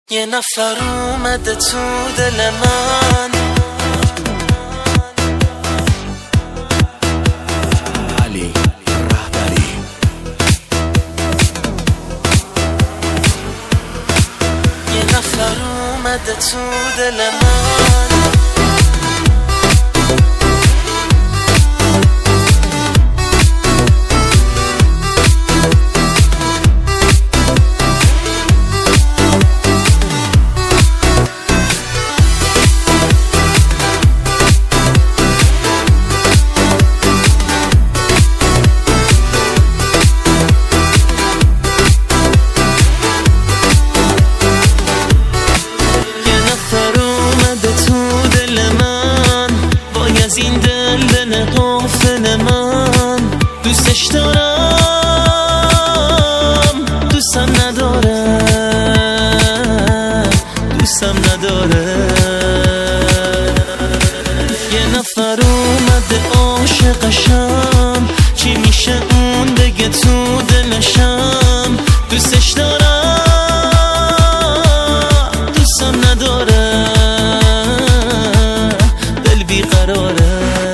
یه نفر اومده تو دل من، علی رهبری. یه نفر اومده تو دل من، از این دل غافل من دوستش دارم، دوستم نداره، دوستم نداره. یه نفر اومده عاشقشم، چی میشه اون بگه تو دلشم دوستش دارم، دوستم نداره، دل بیقراره.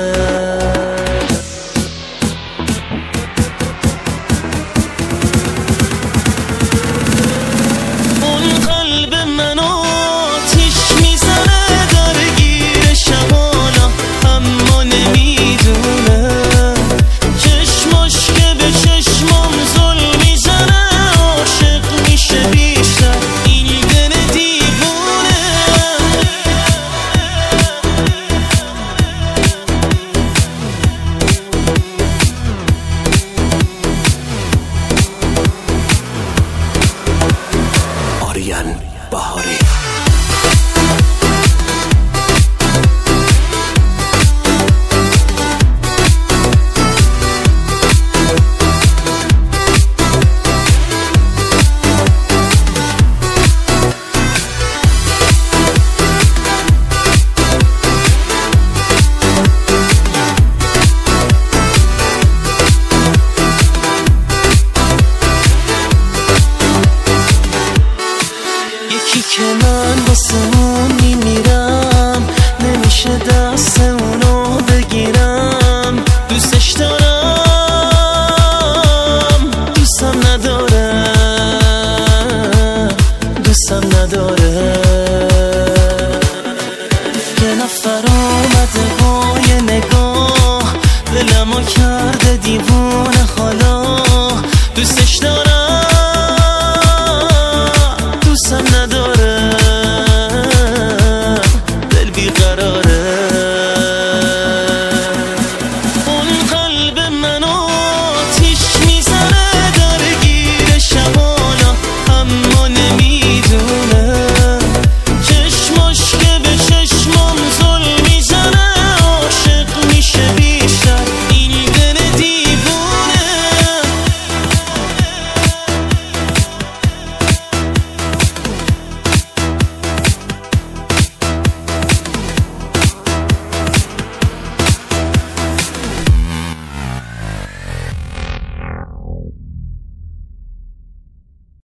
بهاری. که من واسه اون میمیرم، نمیشه دست اونو بگیرم، دوستش دارم، دوستم نداره، دوستم نداره.